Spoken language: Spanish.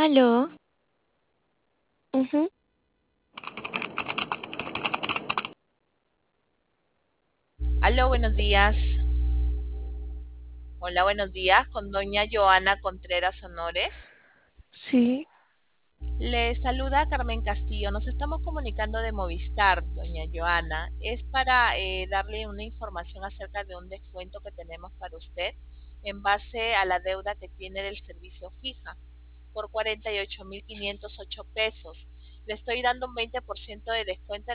Aló, ujú, Aló, buenos días. Hola, buenos días, con doña Joana Contreras Honores. sí, Le saluda Carmen Castillo. Nos estamos comunicando de Movistar, doña Joana. Es para darle una información acerca de un descuento que tenemos para usted en base a la deuda que tiene del servicio fija por 48.508 pesos. Le estoy dando un 20% de descuento